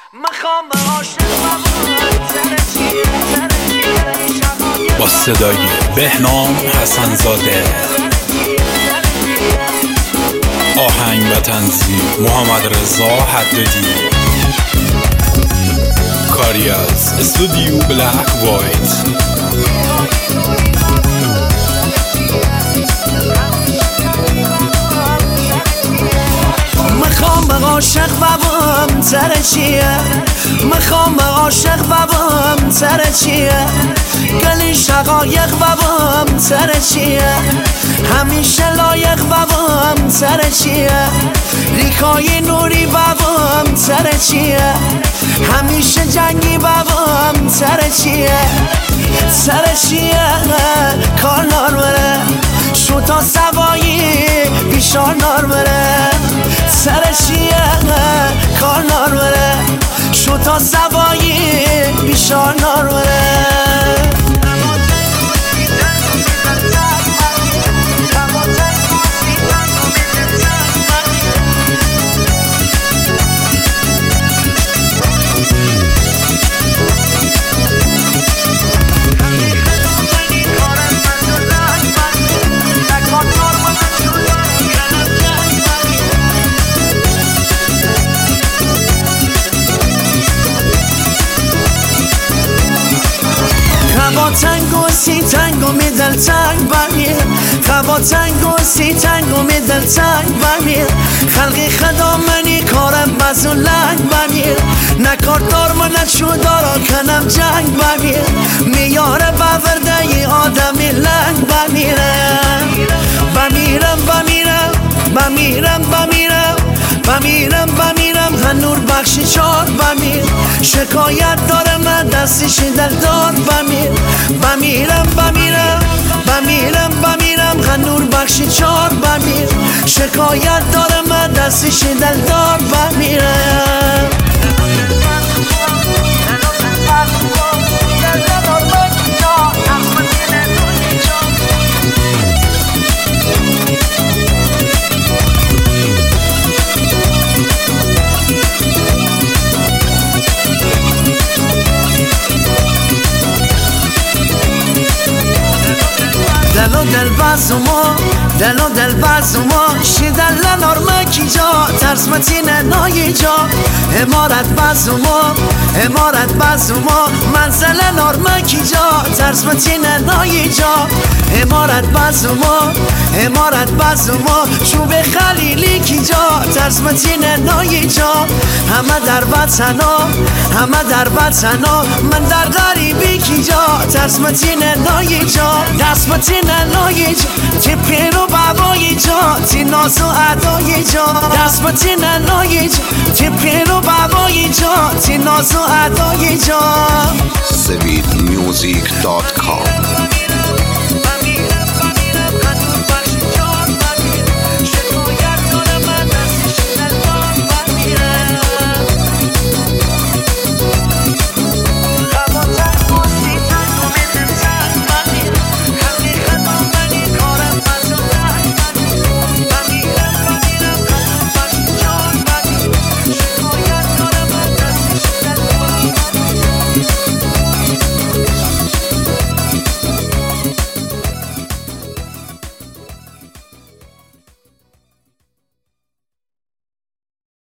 با صدای بهنام حسن‌زاده، آهنگ و تنظیم محمد رضا حدادی، کاری از استودیو بلک وایت. میخوام عاشق بابم ترچیه، میخوام عاشق بابم ترچیه، گلی شقایق بابم ترچیه، همیشه لایق بابم ترچیه، ریکای نوری بابم ترچیه، همیشه جنگی بابم ترچیه، ترچیه کار نار بره، شوتا سوایی بیشار نار بره، سرشیه کار نار بره، شوتا سوایی بیشار نار بره. خوا تنگو سی تنگو می دل تنگ برمیر، خوا تنگو سی تنگو می دل تنگ برمیر، خلقی خدا منی کارم بزو لنگ برمیر، نکار دار من چو دارا کنم جنگ برمیر، میاره باورده ی آدمی لنگ برمیرم بمیرم بمیرم بمیرم بمیرم بمیرم بمیرم هنور بخشی چار بمیر، شکایت داره من دستش دل دار بمیر، بمیرم بمیرم بمیرم بمیرم هنور بخشی چار بمیر، شکایت داره من دستش دل دار بمیرم. دلو دل بازومو دلو دل بازومو شیدل نرمکی جا ترس متینه نایی جا، امارت بازومو امارت بازومو منزل نرمکی جا ترس متینه نایی جا، امارت بازومو امارت بازومو چوب خلیلی کی جا ترس متینه نایی جا، همه در وطنو همه در وطنو من در غریبی کی جا ترس متینه نایی جا، دست متینه نایی جا تی پیرو بابایی جا تی ناز و ادایی جا، دست متینه نایی جا تی پیرو بابایی جا تی ناز و ادایی جا. SweetMusic.com